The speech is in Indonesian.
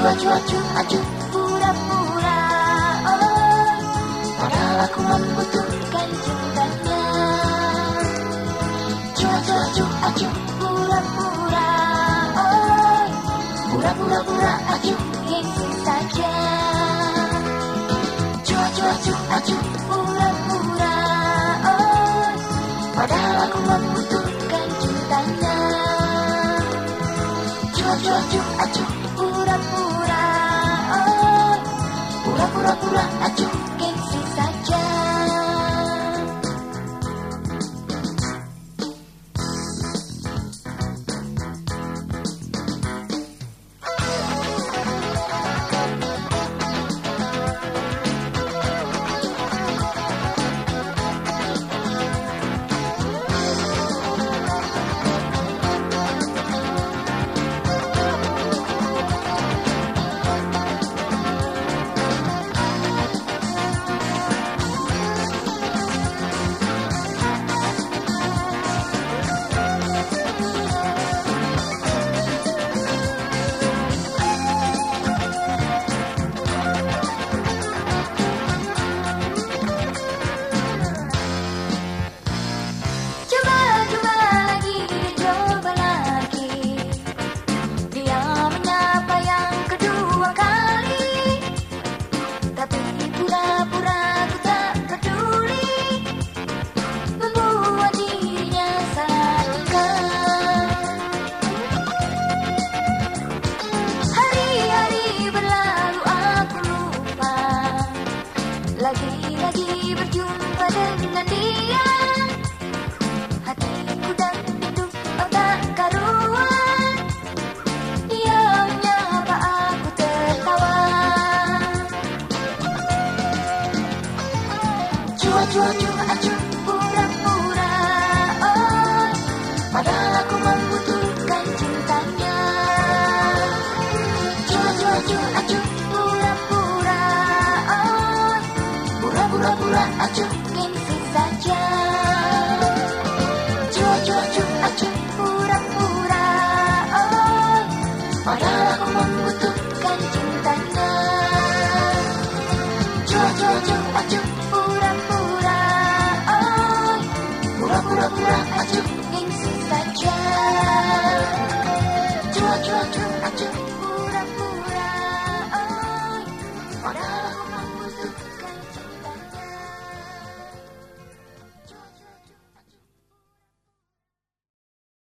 Acu, acu, acu, pura-pura, oh, padahal aku membutuhkan cintanya. Acu, acu, acu, pura-pura, oh, pura-pura, acu, gengsi saja. Acu, acu, acu, pura-pura, oh, padahal aku membutuhkan cintanya. Acu, acu, acu, pura-pura, oh, pura-pura, acu, gengsi saja. Lagi-lagi berjumpa dengan dia, hatiku dan hidup tak karuan. Dia menyapa aku tertawa. Cua, cua, cua, acu, pura-pura, oh, padahal aku membutuhkan cintanya. Cua, cua, cua, acu, pura-pura, oh, pura-pura, acu,